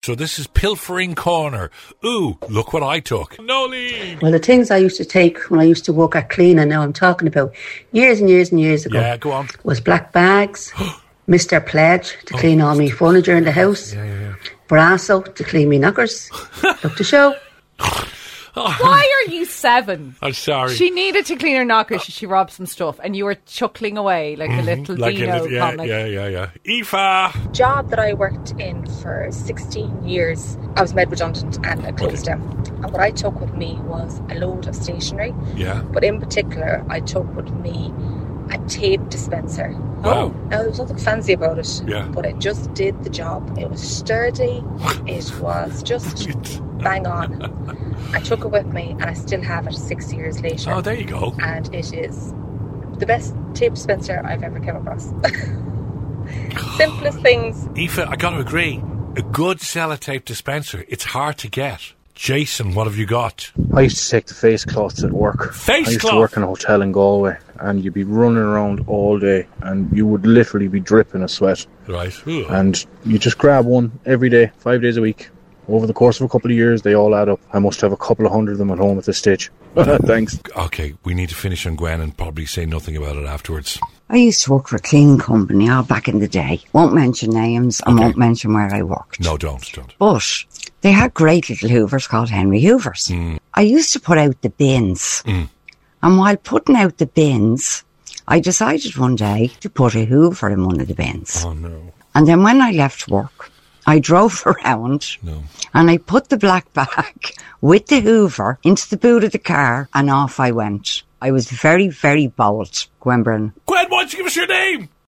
So this is Pilfering Corner. Ooh, look what I took. Nolene! Well, the things I used to take when I used to work at Cleaning, now I'm talking about years and years and years ago. Yeah, go on. Was black bags, Mr. Pledge to clean all my furniture in the house, Brasso to clean me knockers. Look to show. Why are you 7? I'm sorry. She needed to clean her knockers. She robbed some stuff, and you were chuckling away like a little Dino comic. Yeah. Aoife! Job that I worked in for 16 years, I was made redundant and I closed down. And what I took with me was a load of stationery. Yeah. But in particular, I took with me a tape dispenser. Wow. Now, there was nothing fancy about it, Yeah. but it just did the job. It was sturdy. It was just bang on. I took it with me and I still have it 6 years later. Oh, there you go. And it is the best tape dispenser I've ever come across. Simplest things. Aoife, I got to agree. A good sellotape dispenser, it's hard to get. Jason, what have you got? I used to take the face cloths at work. Face I used cloth? to work in a hotel in Galway, and you'd be running around all day, and you would literally be dripping of sweat. Right. Ooh. And you just grab one every day, 5 days a week. Over the course of a couple of years, they all add up. I must have a couple of hundred of them at home at this stage. Thanks. Okay, we need to finish on Gwen and probably say nothing about it afterwards. I used to work for a cleaning company all back in the day. Won't mention names and won't mention where I worked. No, don't. But they had great little hoovers called Henry Hoovers. I used to put out the bins. And while putting out the bins, I decided one day to put a hoover in one of the bins. Oh, no. And then when I left work, I drove around and I put the black bag with the hoover into the boot of the car and off I went. I was very, very bold. Gwen Byrne. Gwen, why don't you give us your name?